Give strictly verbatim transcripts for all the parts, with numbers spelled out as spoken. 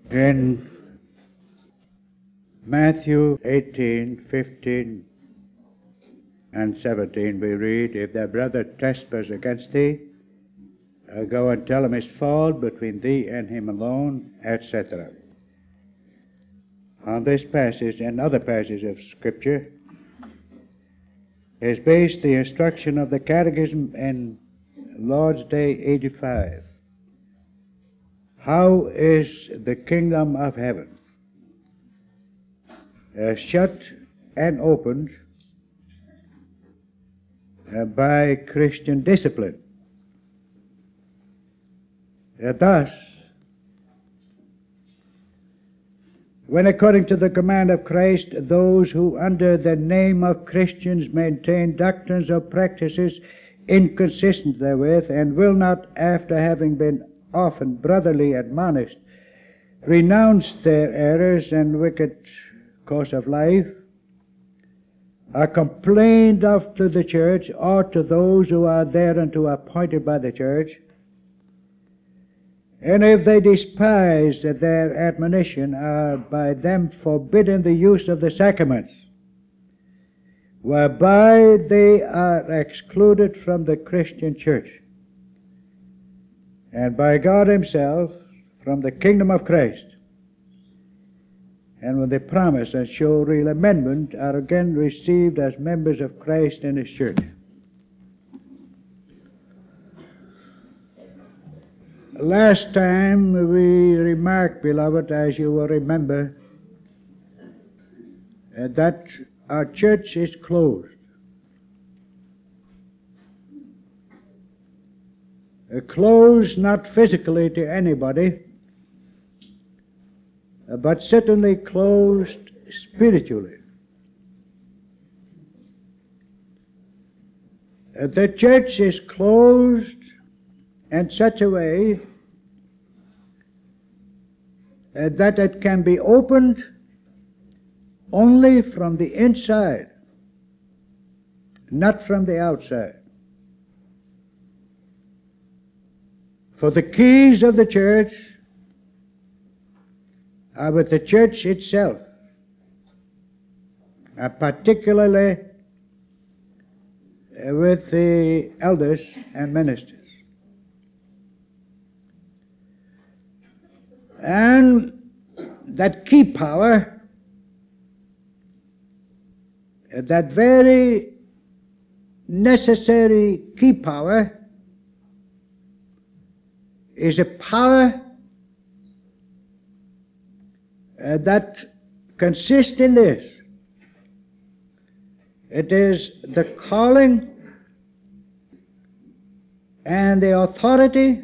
In Matthew eighteen, fifteen, and seventeen we read, "If thy brother trespass against thee, uh, go and tell him his fault between thee and him alone," et cetera. On this passage and other passages of Scripture is based the instruction of the Catechism in Lord's Day eighty-five. How is the kingdom of heaven uh, shut and opened uh, by Christian discipline? Uh, thus, when according to the command of Christ, those who under the name of Christians maintain doctrines or practices inconsistent therewith, and will not, after having been often brotherly admonished, renounce their errors and wicked course of life, are complained of to the church or to those who are thereunto appointed by the church, and if they despise their admonition, are by them forbidden the use of the sacraments, whereby they are excluded from the Christian church, and by God himself from the kingdom of Christ, and with the promise and show real amendment, are again received as members of Christ and his church. Last time we remarked, beloved, as you will remember, uh, that our church is closed. Uh, closed not physically to anybody, uh, but certainly closed spiritually. Uh, the church is closed in such a way uh, that it can be opened only from the inside, not from the outside. For the keys of the church are with the church itself, uh, particularly uh, with the elders and ministers. And that key power, that very necessary key power, is a power uh, that consists in this. It is the calling and the authority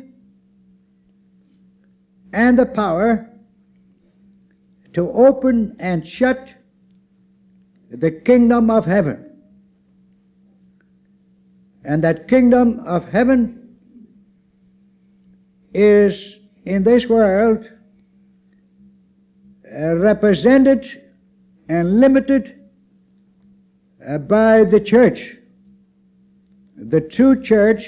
and the power to open and shut the kingdom of heaven. And that kingdom of heaven is in this world uh, represented and limited uh, by the church, the true church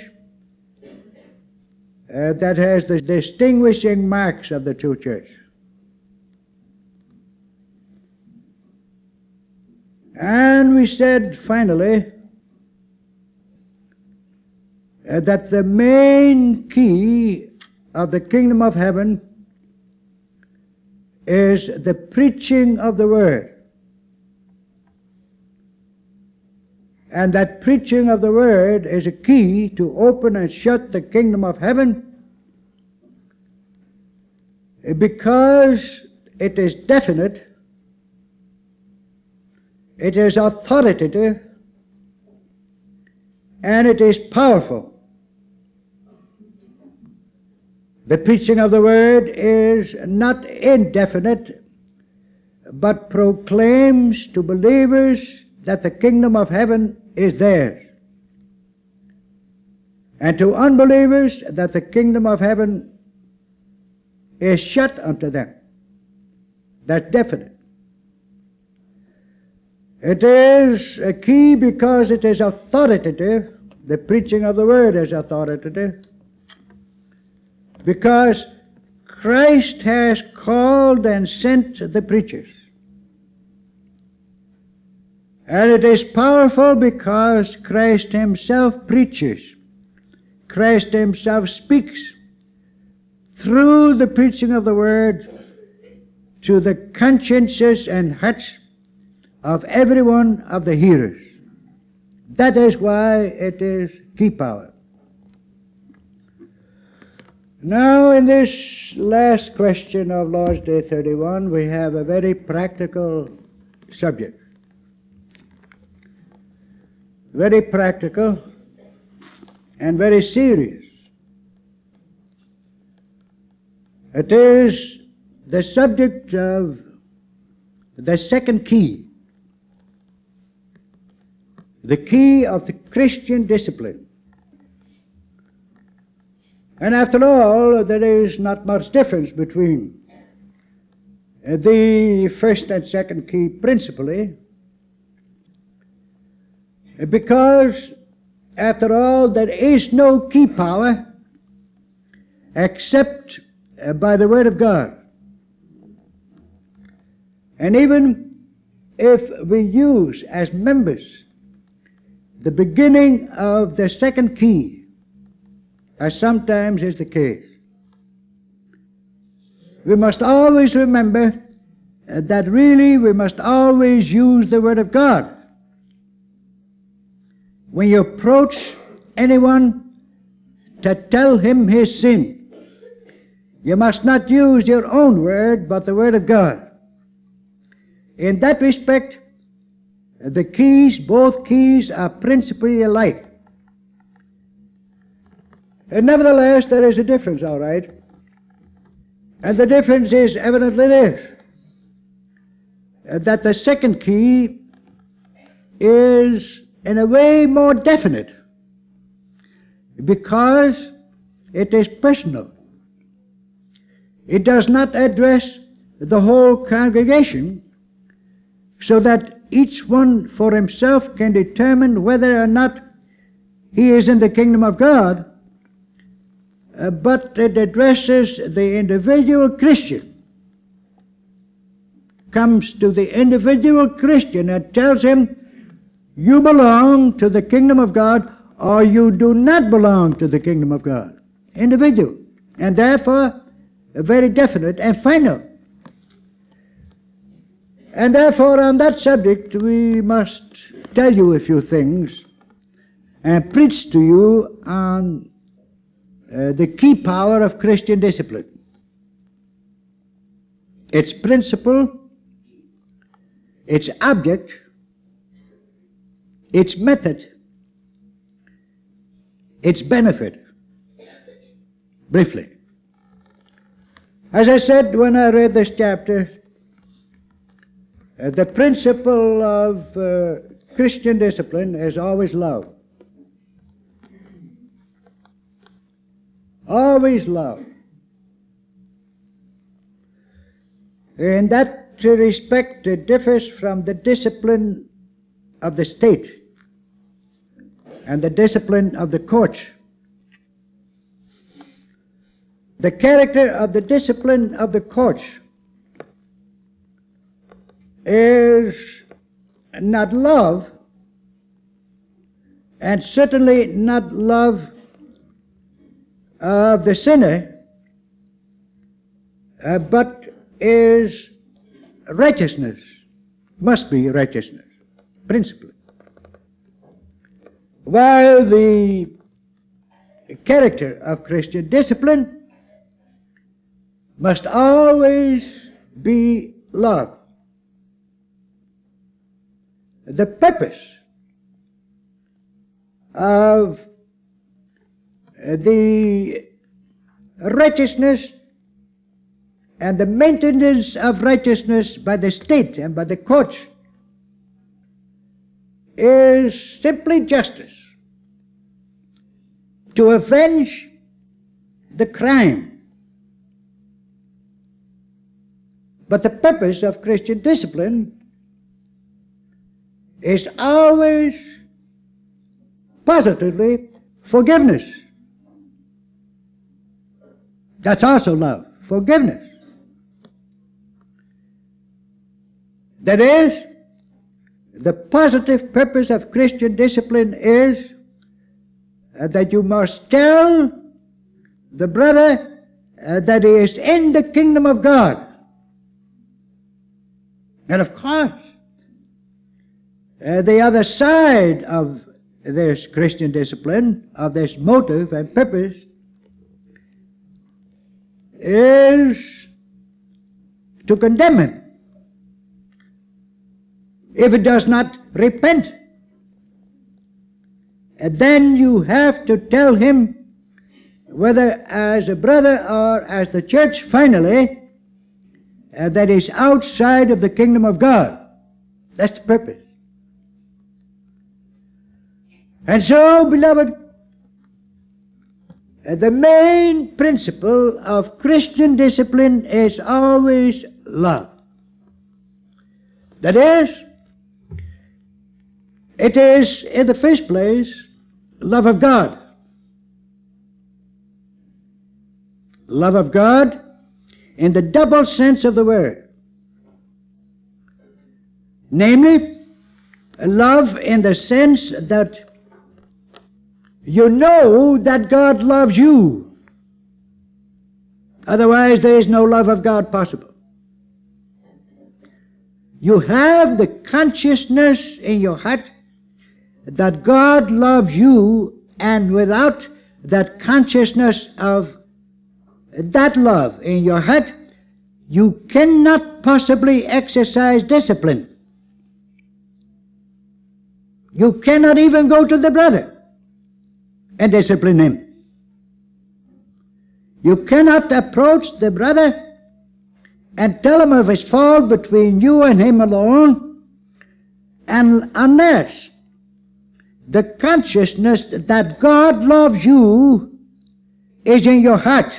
Uh, that has the distinguishing marks of the true church. And we said finally uh, that the main key of the kingdom of heaven is the preaching of the word. And that preaching of the word is a key to open and shut the kingdom of heaven, because it is definite, it is authoritative, and it is powerful. The preaching of the word is not indefinite, but proclaims to believers that the kingdom of heaven is theirs, and to unbelievers that the kingdom of heaven is shut unto them. That's definite. It is a key because it is authoritative. The preaching of the word is authoritative, because Christ has called and sent the preachers. And it is powerful because Christ himself preaches. Christ himself speaks through the preaching of the word to the consciences and hearts of every one of the hearers. That is why it is key power. Now, in this last question of Lord's Day thirty-one, we have a very practical subject. Very practical and very serious. It is the subject of the second key, the key of the Christian discipline. And after all, there is not much difference between the first and second key principally, because after all, there is no key power except by the Word of God. And even if we use as members the beginning of the second key, as sometimes is the case, we must always remember that really we must always use the Word of God. When you approach anyone to tell him his sin, you must not use your own word, but the Word of God. In that respect, the keys, both keys, are principally alike. And nevertheless, there is a difference, all right. And the difference is evidently this, that the second key is in a way more definite because it is personal. It does not address the whole congregation so that each one for himself can determine whether or not he is in the kingdom of God, uh, but it addresses the individual Christian. Comes to the individual Christian and tells him, you belong to the kingdom of God or you do not belong to the kingdom of God. Individual. And therefore, very definite and final. And therefore, on that subject, we must tell you a few things and preach to you on uh, the key power of Christian discipline, its principle, its object, its method, its benefit, briefly. As I said when I read this chapter, uh, the principle of uh, Christian discipline is always love. Always love. In that respect, it differs from the discipline of the state and the discipline of the courts. The character of the discipline of the courts is not love, and certainly not love of the sinner, uh, but is righteousness, must be righteousness, principally. While the character of Christian discipline must always be love. The purpose of the righteousness and the maintenance of righteousness by the state and by the courts is simply justice, to avenge the crime. But the purpose of Christian discipline is always positively forgiveness. That's also love. forgiveness. That is, the positive purpose of Christian discipline is uh, that you must tell the brother uh, that he is in the kingdom of God. And of course, uh, the other side of this Christian discipline, of this motive and purpose, is to condemn him if he does not repent. And then you have to tell him, whether as a brother or as the church finally, uh, that is outside of the kingdom of God. That's the purpose. And so, beloved, uh, the main principle of Christian discipline is always love. That is, it is, in the first place, love of God. Love of God in the double sense of the word. Namely, love in the sense that you know that God loves you. Otherwise, there is no love of God possible. You have the consciousness in your heart that God loves you, and without that consciousness of that love in your heart, you cannot possibly exercise discipline. You cannot even go to the brother and discipline him. You cannot approach the brother and tell him of his fault between you and him alone, and unless the consciousness that God loves you is in your heart.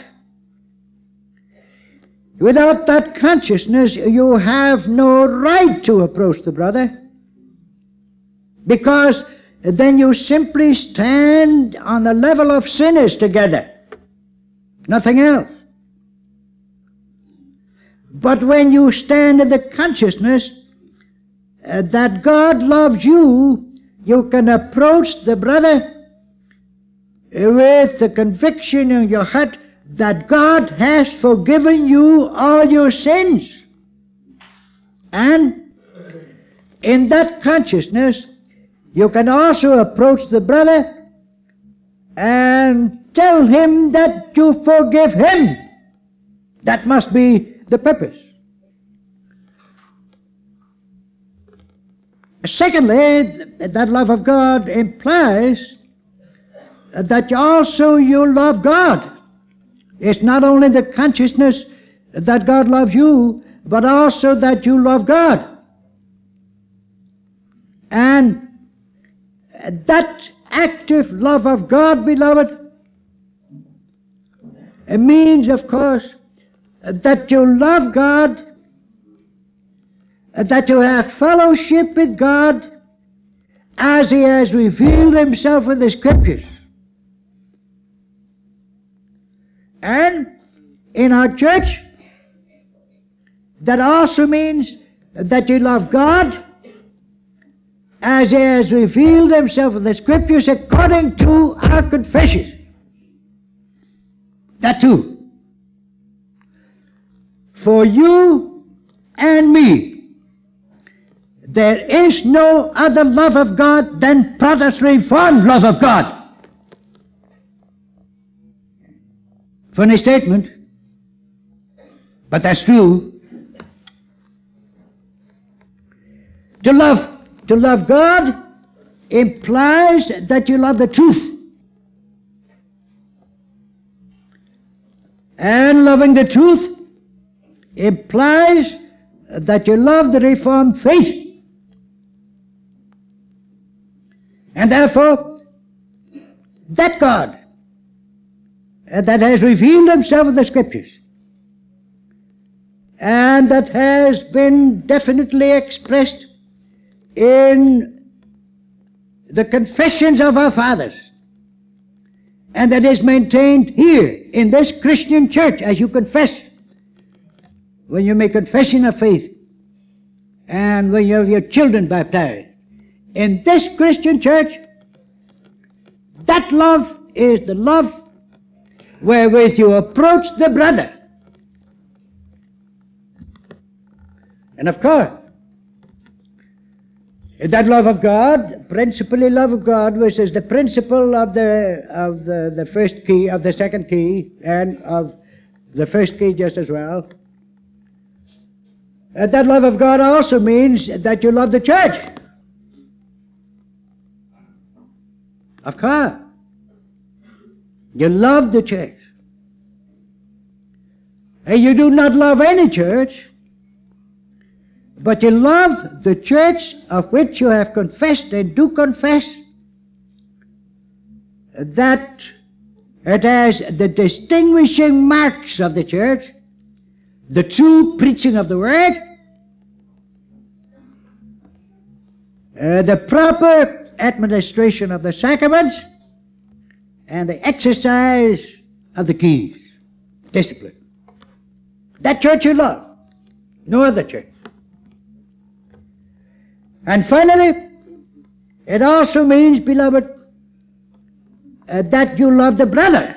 Without that consciousness, you have no right to approach the brother, because then you simply stand on the level of sinners together, nothing else. But when you stand in the consciousness uh, that God loves you, you can approach the brother with the conviction in your heart that God has forgiven you all your sins. And in that consciousness, you can also approach the brother and tell him that you forgive him. That must be the purpose. Secondly, that love of God implies that also you love God. It's not only the consciousness that God loves you, but also that you love God. And that active love of God, beloved, it means, of course, that you love God, that you have fellowship with God as He has revealed Himself in the Scriptures. And in our church, that also means that you love God as He has revealed Himself in the Scriptures according to our confession. That too. For you and me, there is no other love of God than Protestant Reformed love of God. Funny statement, but that's true. To love, to love God implies that you love the truth. And loving the truth implies that you love the Reformed faith. And therefore, that God that has revealed Himself in the Scriptures, and that has been definitely expressed in the confessions of our fathers, and that is maintained here in this Christian church as you confess when you make confession of faith, and when you have your children baptized. In this Christian church, that love is the love wherewith you approach the brother. And of course, that love of God, principally love of God, which is the principle of the of the, the first key, of the second key, and of the first key just as well. And that love of God also means that you love the church. Of course. You love the church. And you do not love any church, but you love the church of which you have confessed and do confess that it has the distinguishing marks of the church, the true preaching of the Word, uh, the proper administration of the sacraments, and the exercise of the keys, discipline. That church you love, no other church. And finally, it also means, beloved, uh, that you love the brother.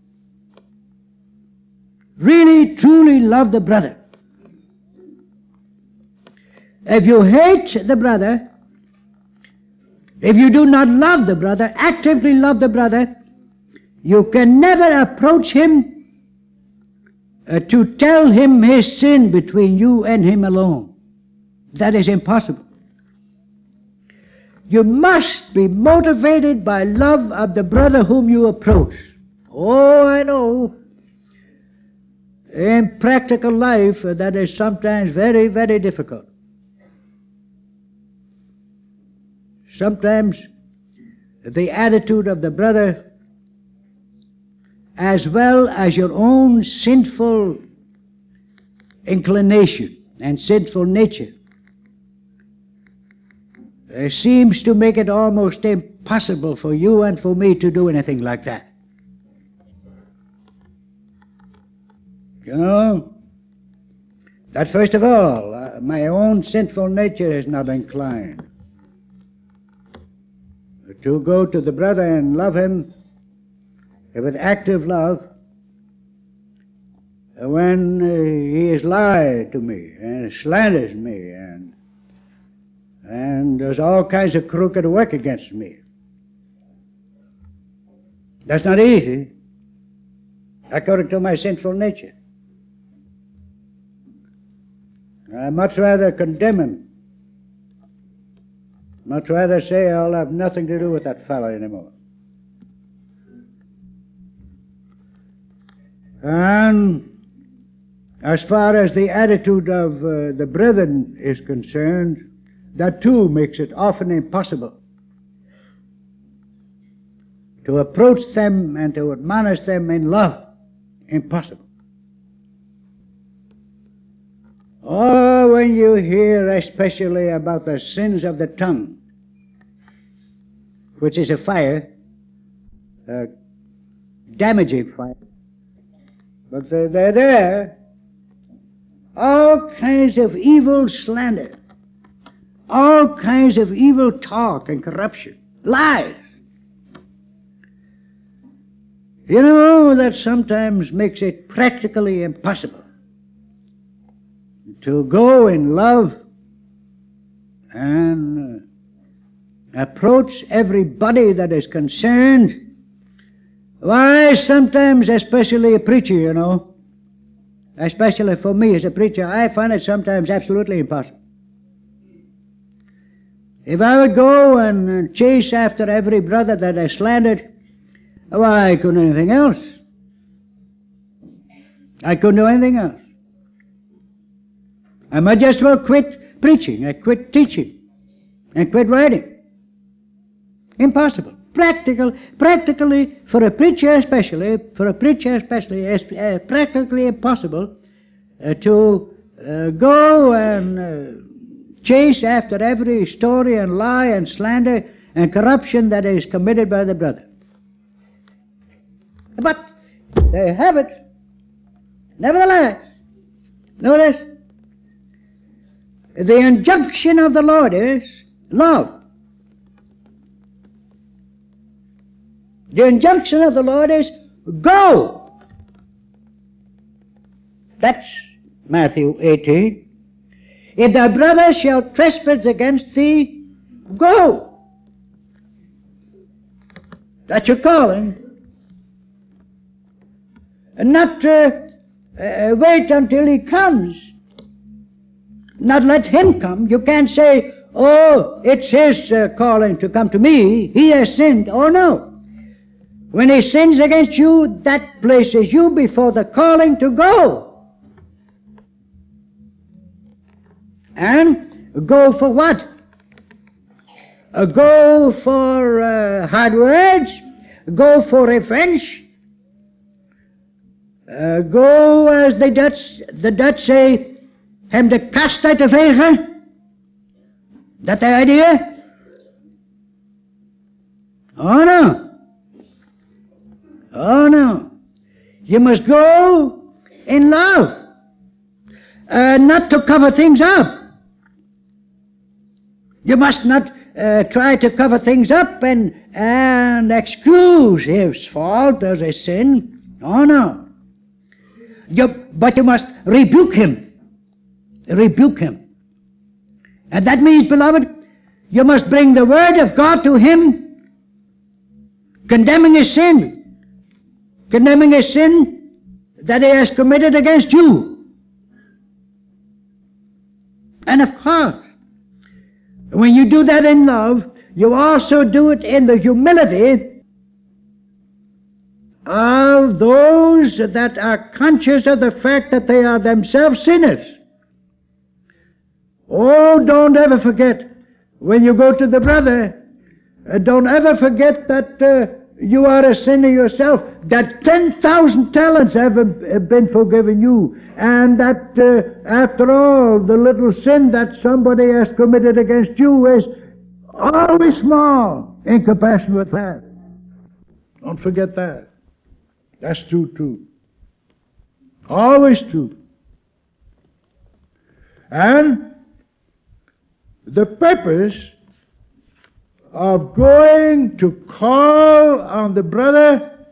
Really, truly love the brother. If you hate the brother, if you do not love the brother, actively love the brother, you can never approach him uh, to tell him his sin between you and him alone. That is impossible. You must be motivated by love of the brother whom you approach. Oh, I know. In practical life, uh, that is sometimes very, very difficult. Sometimes the attitude of the brother, as well as your own sinful inclination and sinful nature, uh, seems to make it almost impossible for you and for me to do anything like that. You know, that first of all, uh, my own sinful nature is not inclined to go to the brother and love him with active love when uh, he has lied to me and slanders me and and does all kinds of crooked work against me. That's not easy, according to my sinful nature. I much rather condemn him. Much rather say I'll have nothing to do with that fellow anymore. And as far as the attitude of uh, the brethren is concerned, that too makes it often impossible to approach them and to admonish them in love. Impossible. Oh, when you hear especially about the sins of the tongue, which is a fire, a damaging fire, but they're, they're there, all kinds of evil slander, all kinds of evil talk and corruption, lies. You know, that sometimes makes it practically impossible to go in love and uh, approach everybody that is concerned. Why, sometimes, especially a preacher, you know, especially for me as a preacher, I find it sometimes absolutely impossible. If I would go and chase after every brother that I slandered, why, I couldn't do anything else. I couldn't do anything else. I might just well quit preaching, I quit teaching, and quit writing. Impossible. Practical, practically, for a preacher especially, for a preacher especially, it's uh, practically impossible uh, to uh, go and uh, chase after every story and lie and slander and corruption that is committed by the brother. But they have it. Nevertheless, Notice, the injunction of the Lord is love. The injunction of the Lord is go. That's Matthew eighteen. If thy brother shall trespass against thee, go. That's your calling. And not uh, uh, wait until he comes. Not let him come. You can't say, oh, it's his uh, calling to come to me. He has sinned. Oh, no. When he sins against you, that places you before the calling to go. And go for what? Uh, go for uh, hard words. Go for revenge. Uh, go, as the Dutch, the Dutch say, hem de kast uit de vegen. That the idea? Oh no. Oh no. You must go in love. Uh, not to cover things up. You must not uh, try to cover things up and, and excuse his fault as a sin. Oh no. You, but you must rebuke him. Rebuke him. And that means, beloved, you must bring the word of God to him, condemning his sin, condemning his sin that he has committed against you. And of course, when you do that in love, you also do it in the humility of those that are conscious of the fact that they are themselves sinners. Oh, don't ever forget, when you go to the brother, uh, don't ever forget that uh, you are a sinner yourself, that ten thousand talents have uh, been forgiven you, and that uh, after all, the little sin that somebody has committed against you is always small in comparison with that. Don't forget that. That's true, too. Always true. And the purpose of going to call on the brother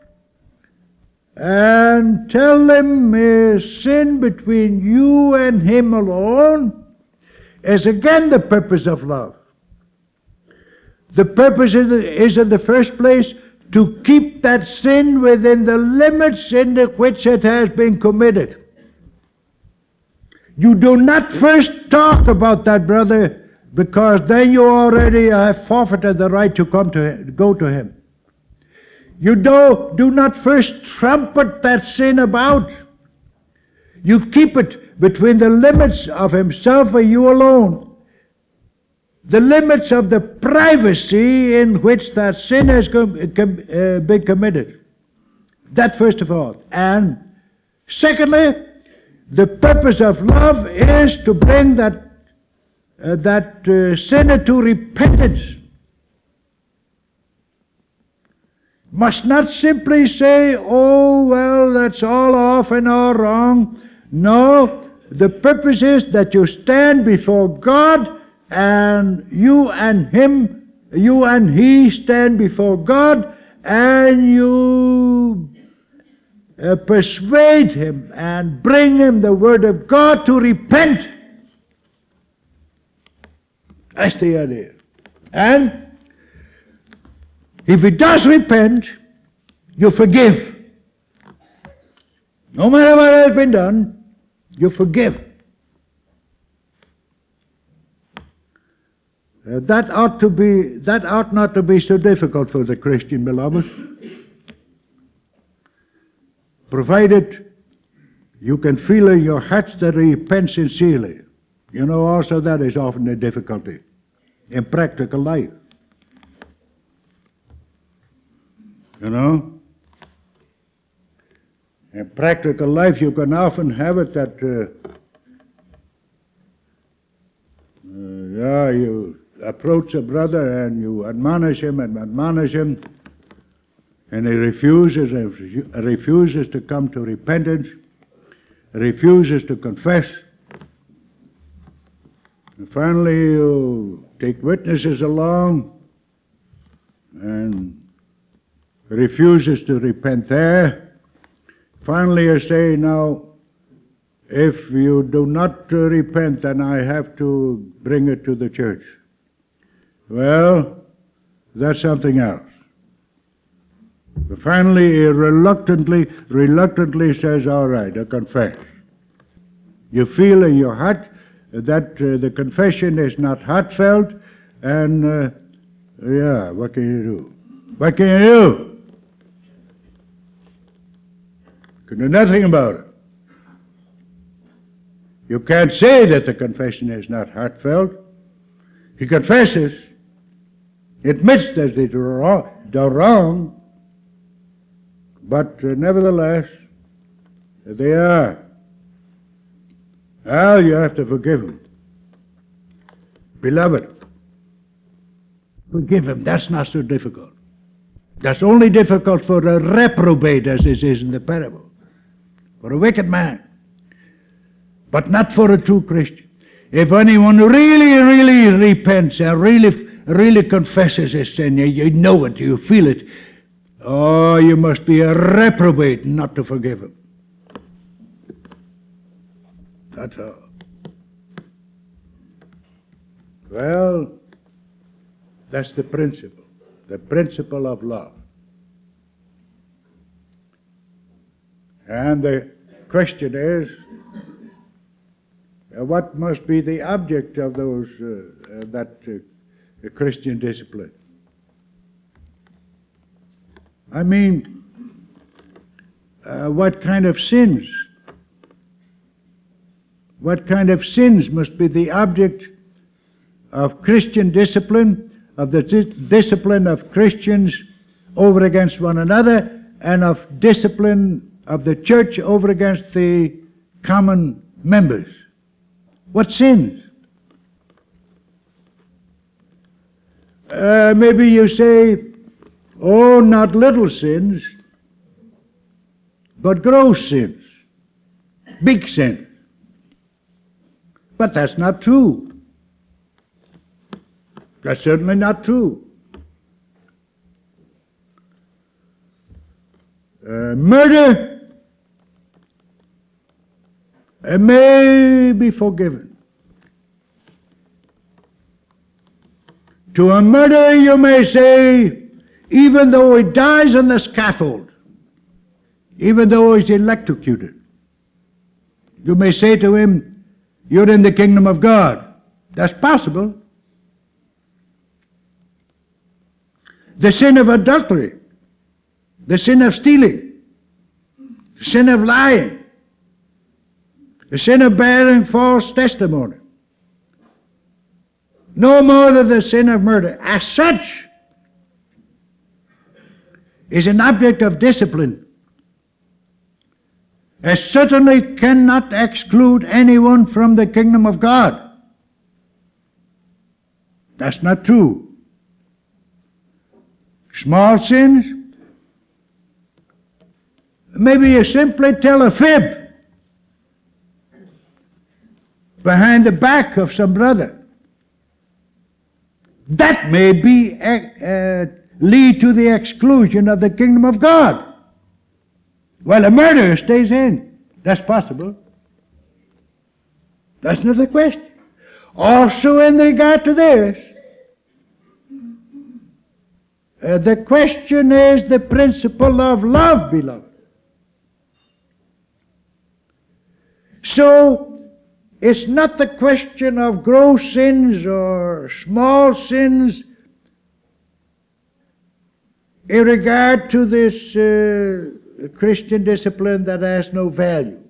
and tell him his sin between you and him alone is again the purpose of love. The purpose is, is in the first place to keep that sin within the limits in which it has been committed. You do not first talk about that brother, because then you already have forfeited the right to come to him, go to him. You do, do not first trumpet that sin about. You keep it between the limits of himself or you alone. The limits of the privacy in which that sin has com com uh, been committed. That first of all. And secondly, the purpose of love is to bring that Uh, that uh, sinner to repentance. Must not simply say, oh, well, that's all off and all wrong. No, the purpose is that you stand before God, and you and him, you and he stand before God, and you uh, persuade him and bring him the word of God to repent. That's the idea. And if he does repent, you forgive. No matter what has been done, you forgive. Uh, that ought to be, that ought not to be so difficult for the Christian, beloved. Provided you can feel in your hearts that he repents sincerely. You know, also that is often a difficulty in practical life. You know? In practical life you can often have it that, uh, uh, yeah, you approach a brother and you admonish him and admonish him, and he refuses, and refuses to come to repentance. refuses to confess. And finally, you take witnesses along and refuses to repent there. Finally, you say, now, if you do not uh, repent, then I have to bring it to the church. Well, that's something else. But finally, he reluctantly, reluctantly says, all right, I confess. You feel in your heart that uh, the confession is not heartfelt, and uh, yeah, what can you do? What can you do? You can do nothing about it. You can't say that the confession is not heartfelt. He confesses, admits that they do wrong, do wrong, but uh, nevertheless, they are. Well, you have to forgive him. Beloved, forgive him. That's not so difficult. That's only difficult for a reprobate, as this is in the parable, for a wicked man, but not for a true Christian. If anyone really, really repents and really, really confesses his sin, you, you know it, you feel it, oh, you must be a reprobate not to forgive him. That's all. Well, that's the principle, the principle of love. And the question is, uh, what must be the object of those uh, uh, that uh, Christian discipline? I mean, uh, what kind of sins? What kind of sins must be the object of Christian discipline, of the dis- discipline of Christians over against one another, and of discipline of the church over against the common members? What sins? Uh, maybe you say, oh, not little sins, but gross sins, big sins. But that's not true. That's certainly not true. Uh, murder uh, may be forgiven. To a murderer you may say, even though he dies on the scaffold, even though he's electrocuted, you may say to him, you're in the kingdom of God. That's possible. The sin of adultery, the sin of stealing, the sin of lying, the sin of bearing false testimony, no more than the sin of murder, as such, is an object of discipline, as certainly cannot exclude anyone from the kingdom of God. That's not true. Small sins, maybe you simply tell a fib behind the back of some brother. That may be uh, lead to the exclusion of the kingdom of God. Well, a murderer stays in. That's possible. That's not the question. Also, in regard to this, uh, the question is the principle of love, beloved. So, it's not the question of gross sins or small sins in regard to this uh, Christian discipline that has no value.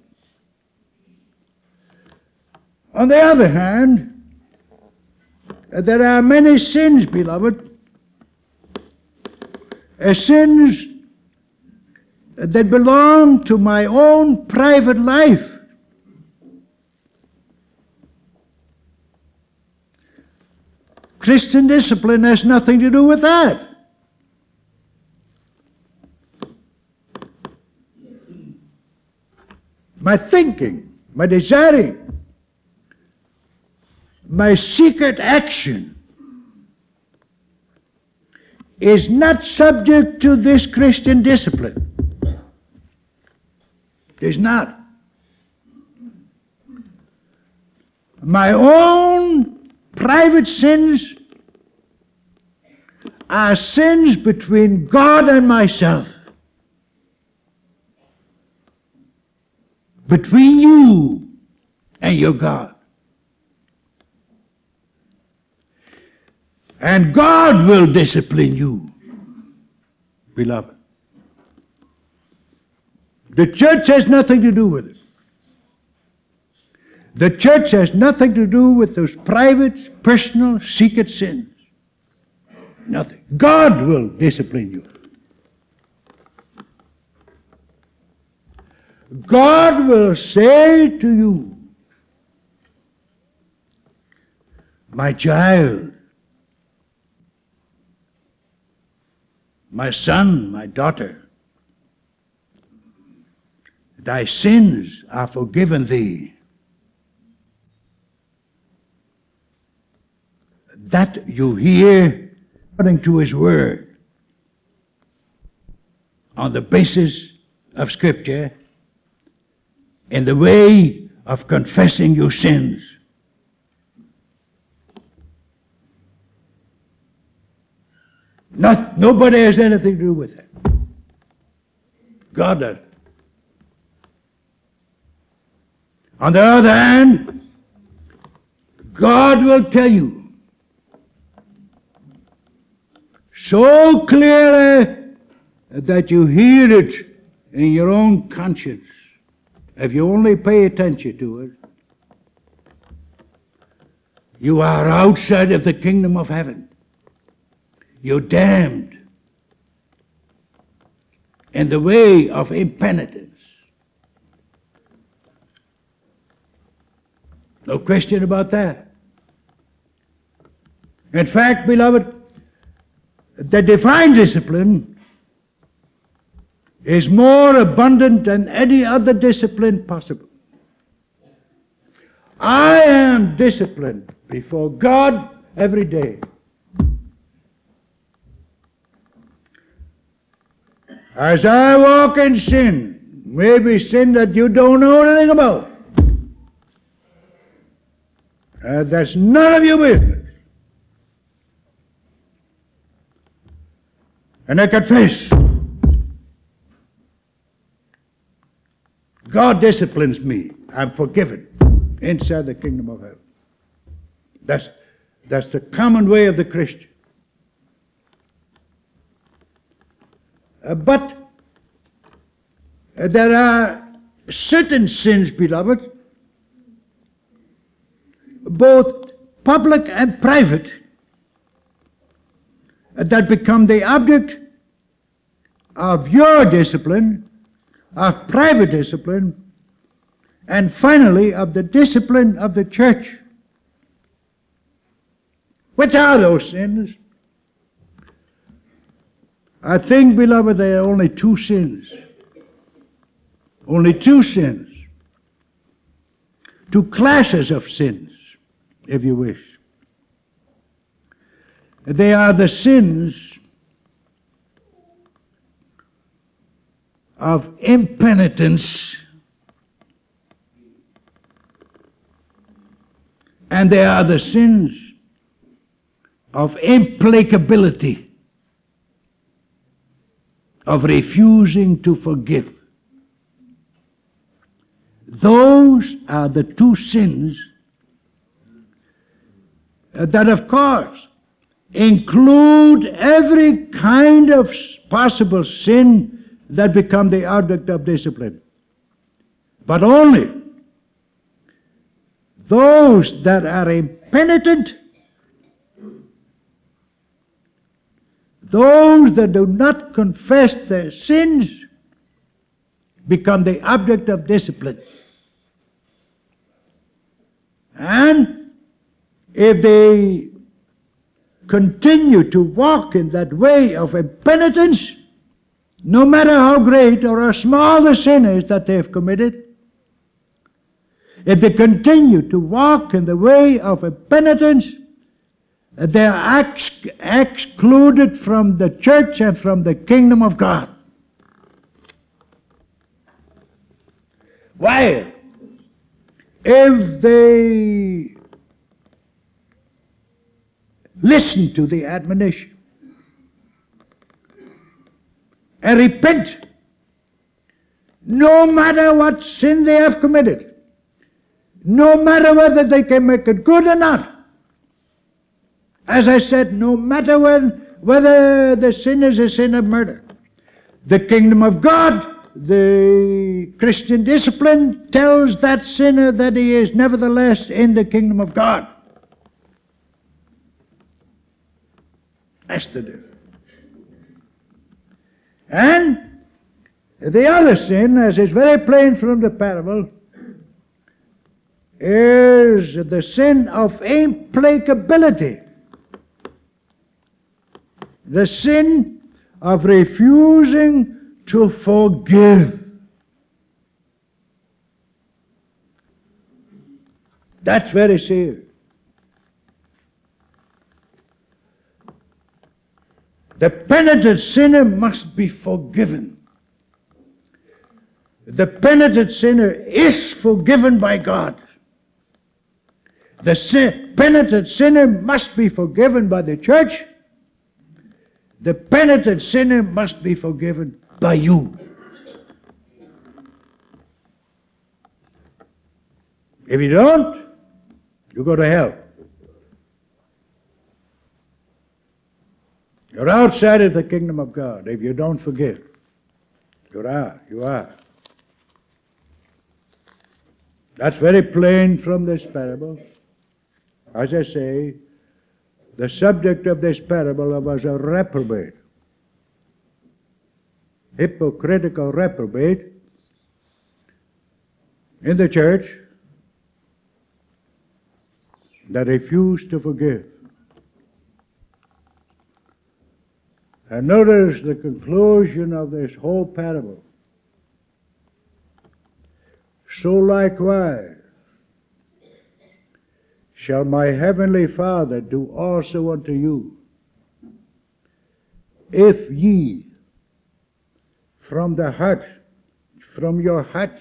On the other hand, uh, there are many sins, beloved, uh, sins that belong to my own private life. Christian discipline has nothing to do with that. My thinking thinking, my desiring, my secret action is not subject to this Christian discipline. It is not. My own private sins are sins between God and myself, between you and your God. And God will discipline you, beloved. The church has nothing to do with it. The church has nothing to do with those private, personal, secret sins. Nothing. God will discipline you. God will say to you, my child, my son, my daughter, thy sins are forgiven thee. That you hear according to His Word, on the basis of Scripture, in the way of confessing your sins. Not, nobody has anything to do with it. God does. On the other hand, God will tell you so clearly that you hear it in your own conscience, if you only pay attention to it. You are outside of the kingdom of heaven. You're damned in the way of impenitence. No question about that. In fact, beloved, the divine discipline is more abundant than any other discipline possible. I am disciplined before God every day. As I walk in sin, maybe sin that you don't know anything about, uh, that's none of your business. And I confess, God disciplines me. I'm forgiven inside the kingdom of heaven. That's, that's the common way of the Christian. Uh, but uh, there are certain sins, beloved, both public and private, uh, that become the object of your discipline, of private discipline, and finally of the discipline of the church. Which are those sins? I think, beloved, there are only two sins. Only two sins. Two classes of sins, if you wish. They are the sins of impenitence, and they are the sins of implacability, of refusing to forgive. Those are the two sins that, of course, include every kind of possible sin that become the object of discipline. But only those that are impenitent, those that do not confess their sins, become the object of discipline. And if they continue to walk in that way of impenitence, no matter how great or how small the sin is that they have committed, if they continue to walk in the way of impenitence, they are ex excluded from the church and from the kingdom of God. Why? If they listen to the admonition and repent, no matter what sin they have committed, no matter whether they can make it good or not. As I said, no matter when, whether the sin is a sin of murder, the kingdom of God, the Christian discipline tells that sinner that he is nevertheless in the kingdom of God. That's the difference. And the other sin, as is very plain from the parable, is the sin of implacability. The sin of refusing to forgive. That's very serious. The penitent sinner must be forgiven. The penitent sinner is forgiven by God. The sin, penitent sinner must be forgiven by the church. The penitent sinner must be forgiven by you. If you don't, you go to hell. You're outside of the kingdom of God if you don't forgive. You are, you are. That's very plain from this parable. As I say, the subject of this parable was a reprobate, hypocritical reprobate in the church that refused to forgive. And notice the conclusion of this whole parable. So likewise shall my heavenly Father do also unto you, if ye from the heart, from your heart,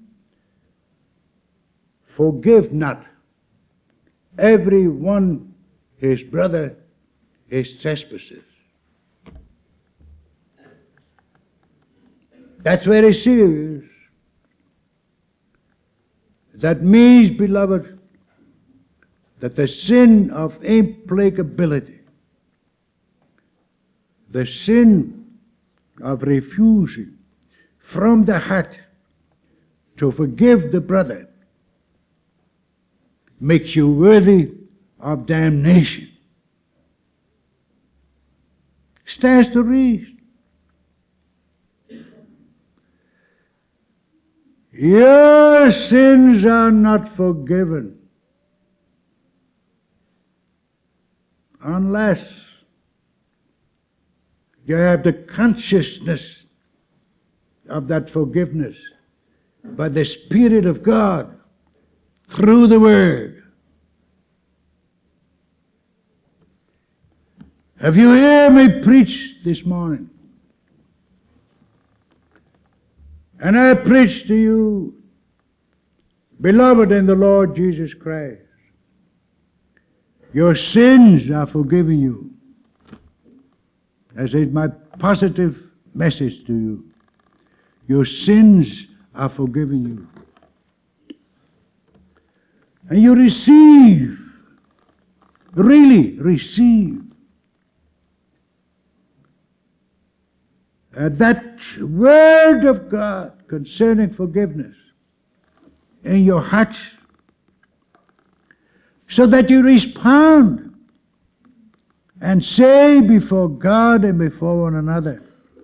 forgive not every one his brother his trespasses. That's very serious. That means, beloved, that the sin of implacability, the sin of refusing from the heart to forgive the brother, makes you worthy of damnation. Stands to reason. Your sins are not forgiven unless you have the consciousness of that forgiveness by the Spirit of God through the Word. Have you heard me preach this morning? And I preach to you, beloved in the Lord Jesus Christ, your sins are forgiven you. This is my positive message to you. Your sins are forgiven you. And you receive, really receive, Uh, that word of God concerning forgiveness in your heart, so that you respond and say before God and before one another,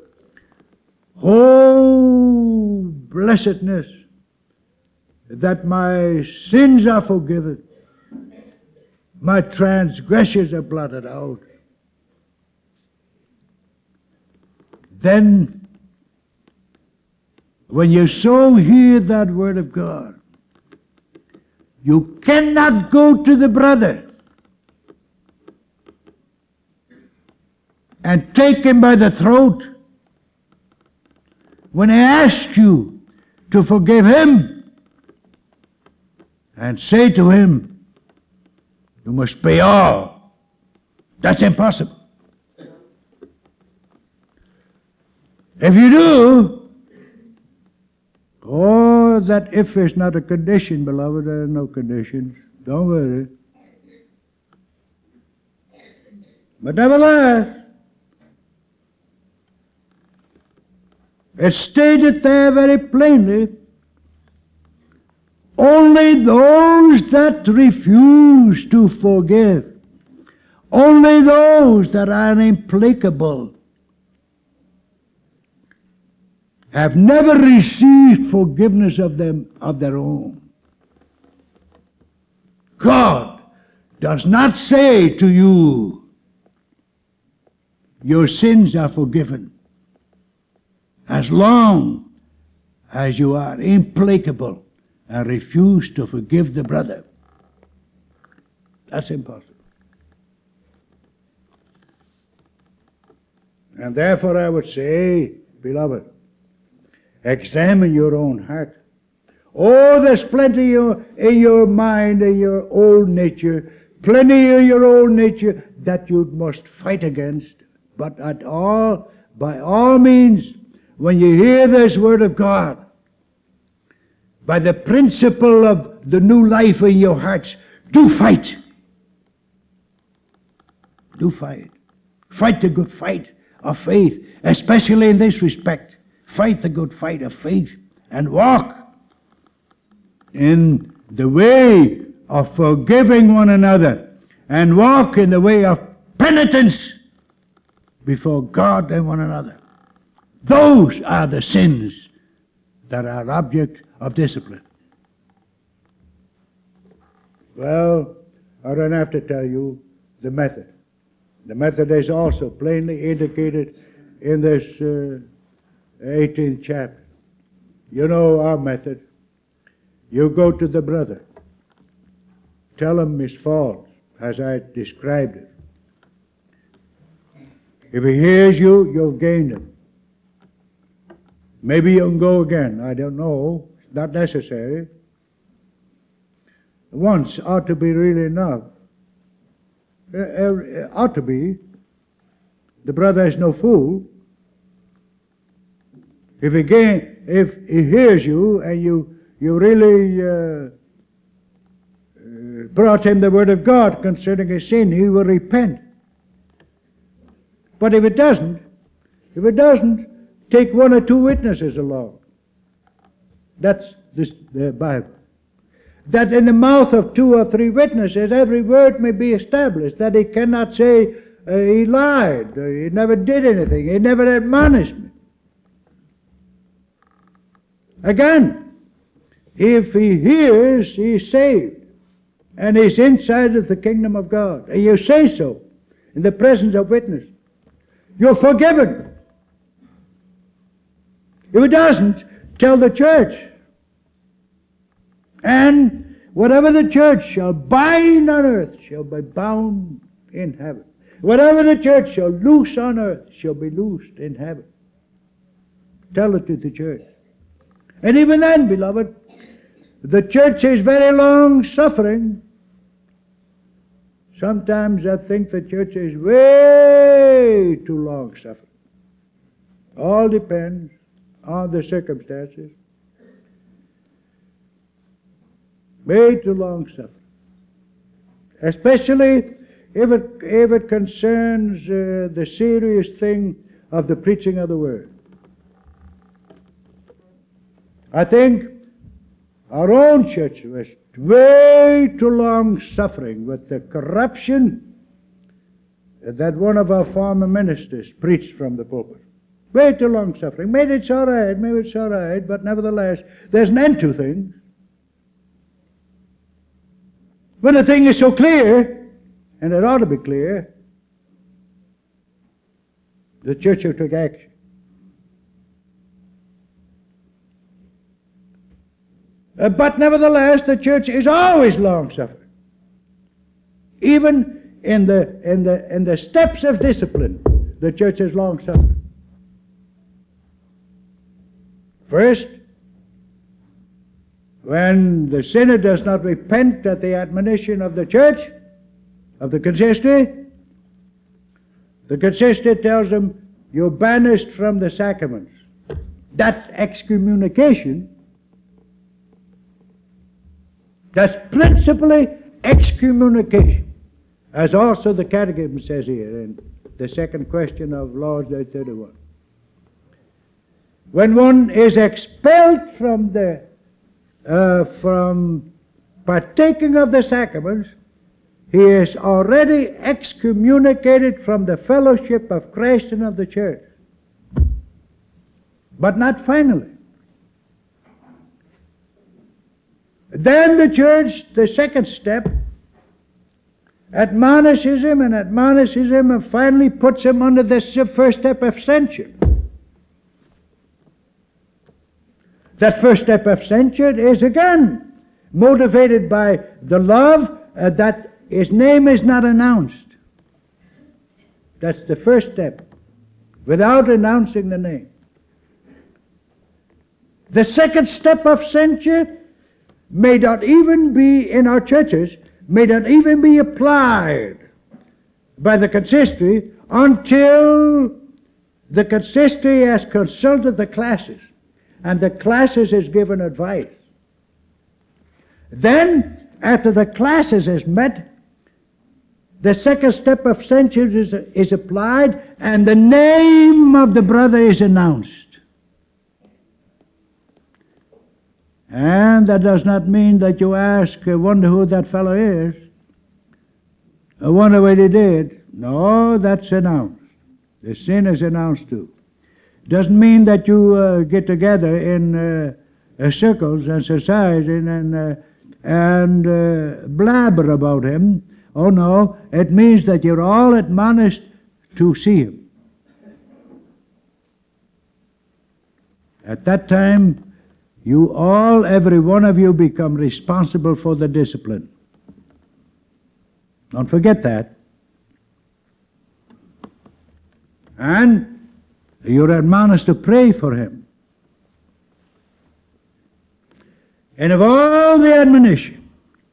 oh, blessedness, that my sins are forgiven, my transgressions are blotted out. Then, when you so hear that word of God, You cannot go to the brother and take him by the throat when he asks you to forgive him and say to him, you must pay all. That's impossible. If you do, oh, that if is not a condition, beloved, there are no conditions. Don't worry. But nevertheless, it's stated there very plainly, only those that refuse to forgive, only those that are implacable, have never received forgiveness of them of their own. God does not say to you, your sins are forgiven, as long as you are implacable and refuse to forgive the brother. That's impossible. And therefore I would say, beloved, examine your own heart. Oh, there's plenty in your mind, in your old nature, plenty in your old nature that you must fight against. But at all, by all means, when you hear this word of God, by the principle of the new life in your hearts, do fight. Do fight. Fight the good fight of faith, especially in this respect. Fight the good fight of faith and walk in the way of forgiving one another and walk in the way of penitence before God and one another. Those are the sins that are object of discipline. Well, I don't have to tell you the method. The method is also plainly indicated in this uh, eighteenth chapter. You know our method. You go to the brother. Tell him his fault, as I described it. If he hears you, you've gained him. Maybe you can go again. I don't know. It's not necessary. Once ought to be really enough. Uh, uh, ought to be. The brother is no fool. If he, gain, if he hears you and you, you really uh, uh, brought him the word of God concerning his sin, he will repent. But if it doesn't, if it doesn't, take one or two witnesses along. That's this, the Bible. That in the mouth of two or three witnesses every word may be established, that he cannot say uh, he lied, or he never did anything, he never admonished me. Again, if he hears, he's saved, and he's inside of the kingdom of God, and you say so in the presence of witnesses, you're forgiven. If it doesn't, tell the church. And whatever the church shall bind on earth shall be bound in heaven. Whatever the church shall loose on earth shall be loosed in heaven. Tell it to the church. And even then, beloved, the church is very long suffering. Sometimes I think the church is way too long suffering. All depends on the circumstances. Way too long suffering. Especially if it, if it concerns uh, the serious thing of the preaching of the Word. I think our own church was way too long suffering with the corruption that one of our former ministers preached from the pulpit. Way too long suffering. Maybe it's all right, maybe it's all right, but nevertheless, there's an end to things. When a thing is so clear, and it ought to be clear, the church will take action. Uh, but nevertheless, the church is always long-suffering. Even in the, in, the, in the steps of discipline, the church is long-suffering. First, when the sinner does not repent at the admonition of the church, of the consistory, the consistory tells him, you're banished from the sacraments. That's excommunication. That's principally excommunication, as also the Catechism says here in the second question of Lord's Day thirty-one. When one is expelled from the uh, from partaking of the sacraments, he is already excommunicated from the fellowship of Christ and of the church. But not finally. Then the church, the second step, admonishes him and admonishes him and finally puts him under the first step of censure. That first step of censure is again motivated by the love uh, that his name is not announced. That's the first step, without announcing the name. The second step of censure may not even be in our churches, may not even be applied by the consistory until the consistory has consulted the classes and the classes is given advice. Then, after the classes is met, the second step of censure is, is applied and the name of the brother is announced. And that does not mean that you ask, I wonder who that fellow is. I wonder what he did. No, that's announced. The sin is announced too. Doesn't mean that you uh, get together in uh, uh, circles and society and, uh, and uh, blabber about him. Oh no, it means that you're all admonished to see him. At that time, you all, every one of you, become responsible for the discipline. Don't forget that. And you're admonished to pray for him. And of all the admonition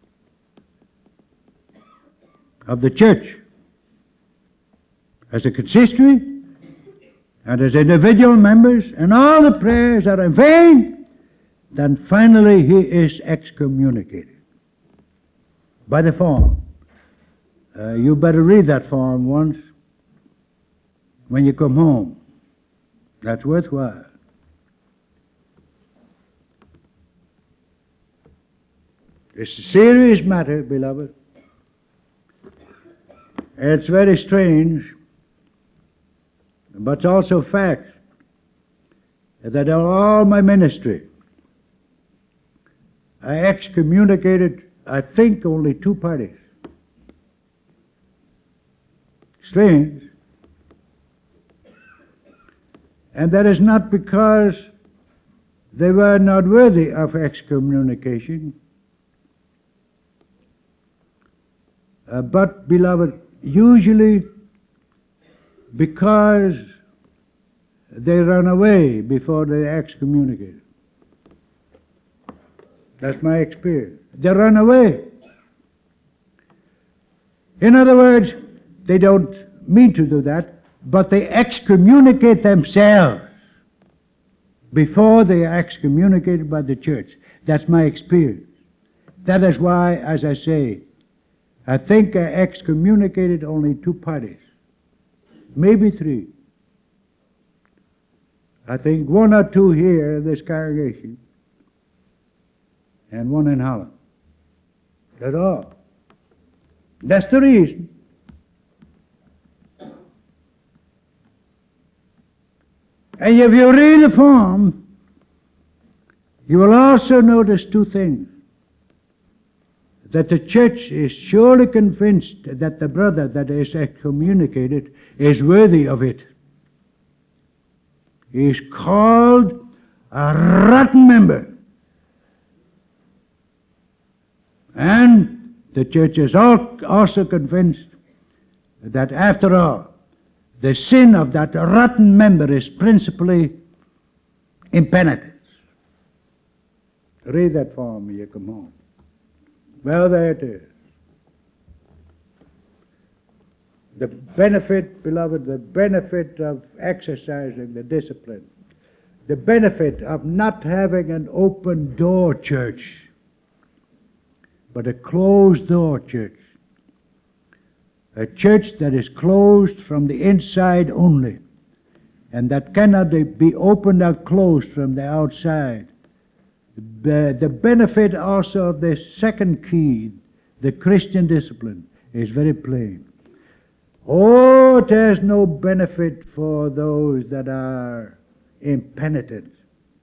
of the church, as a consistory, and as individual members, and all the prayers are in vain, then finally he is excommunicated by the form. Uh, you better read that form once when you come home. That's worthwhile. It's a serious matter, beloved. It's very strange, but it's also fact that in all my ministry, I excommunicated, I think, only two parties. Strange. And that is not because they were not worthy of excommunication, uh, but, beloved, usually because they run away before they excommunicated. That's my experience. They run away. In other words, they don't mean to do that, but they excommunicate themselves before they are excommunicated by the church. That's my experience. That is why, as I say, I think I excommunicated only two parties, maybe three. I think one or two here in this congregation, and one in Holland. That's all. That's the reason. And if you read the form, you will also notice two things. That the church is surely convinced that the brother that is excommunicated is worthy of it. He is called a rotten member. And the church is also convinced that after all, the sin of that rotten member is principally impenitence. Read that for me, you come home. Well, there it is. The benefit, beloved, the benefit of exercising the discipline, the benefit of not having an open door church, but a closed door church. A church that is closed from the inside only, and that cannot be opened or closed from the outside. The, the benefit also of the second key, the Christian discipline, is very plain. Oh, it has no benefit for those that are impenitent.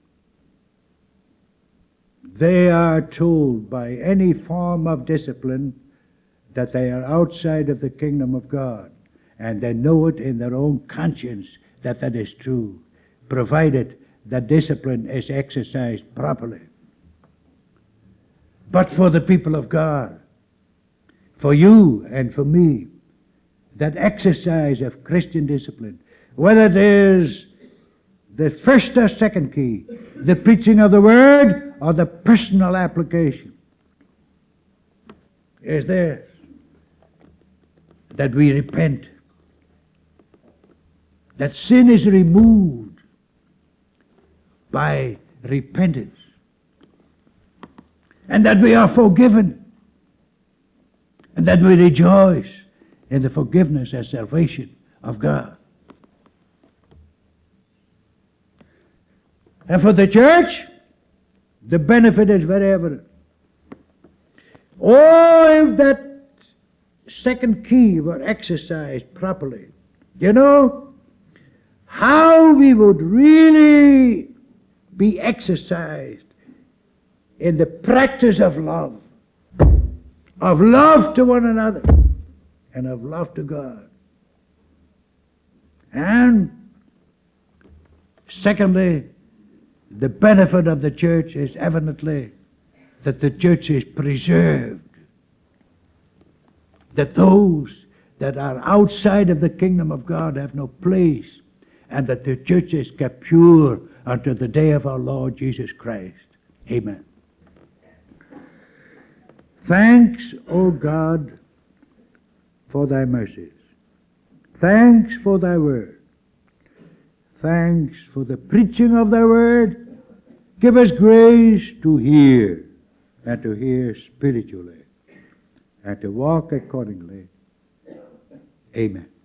They are told by any form of discipline that they are outside of the kingdom of God, and they know it in their own conscience that that is true, provided that discipline is exercised properly. But for the people of God, for you and for me, that exercise of Christian discipline, whether it is the first or second key, the preaching of the Word or the personal application, is this, that we repent, that sin is removed by repentance, and that we are forgiven, and that we rejoice in the forgiveness and salvation of God. And for the church, the benefit is very evident. Oh, if that second key were exercised properly, you know, how we would really be exercised in the practice of love, of love to one another, and of love to God. And secondly, the benefit of the church is evidently that the church is preserved, that those that are outside of the kingdom of God have no place, and that the church is kept pure unto the day of our Lord Jesus Christ. Amen. Thanks, O God, for thy mercies. Thanks for thy word. Thanks for the preaching of thy word. Give us grace to hear, and to hear spiritually, and to walk accordingly. Amen.